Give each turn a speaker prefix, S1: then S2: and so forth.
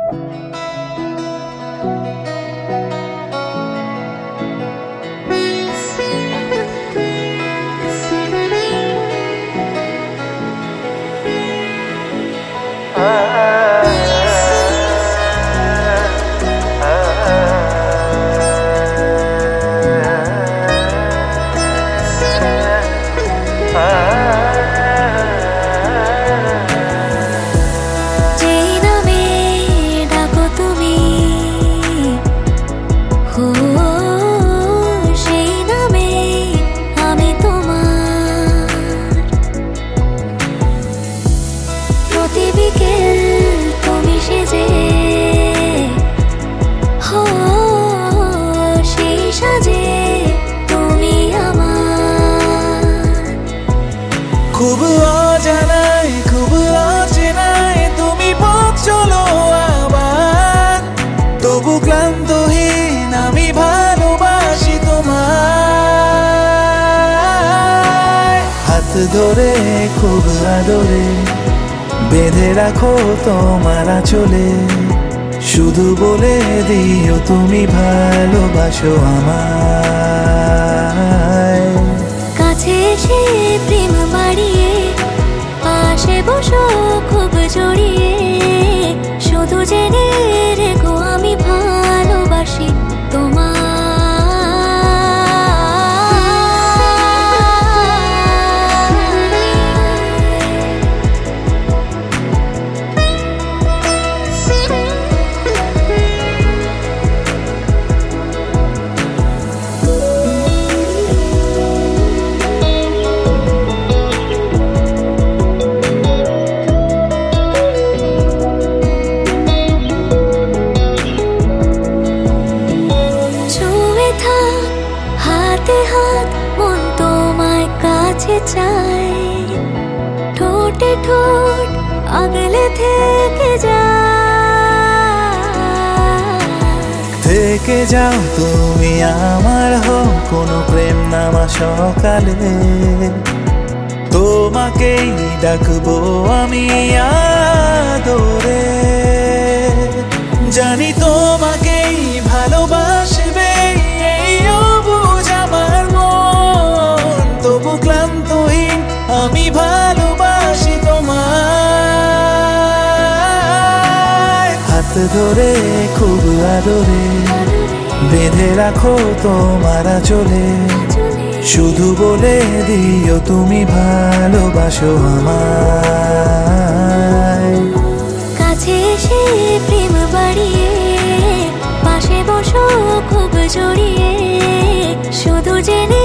S1: খুব অজানায় খুব অচেনায় তুমি পথ চলো আবার, তবু ক্লান্তহীন আমি ভালোবাসি তোমায়। হাত ধরে খুব আদরে বেঁধে রাখো তোমার আঁচলে, শুধু বলে দিও তুমি ভালোবাসো আমায়।
S2: কাছে এসে প্রেম বাড়িয়ে পাশে বসো খুব জড়িয়ে, শুধু জেনে রেখো আমি ভালোবাসি তোমায়। হাতে হাত মন তোমায় কাছে চাই, ঠোঁটে ঠোঁট আগলে থেকে
S1: যাও তুমি আমার হও কোনো প্রেম নামা সকালে, তোমাকেই ডাকবো আমি আদরে। জানি তোমাকেই ভালোবাসবে এই অবুঝ আমার মন, তবু ক্লান্তহীন আমি ভালোবাসি তোমায়। হাত ধরে খুব আদরে বেঁধে রাখো তোমার আঁচলে, শুধু বলে দিও তুমি ভালোবাসো আমায়।
S2: কাছে এসে প্রেম বাড়িয়ে পাশে বসো খুব জড়িয়ে, শুধু জেনে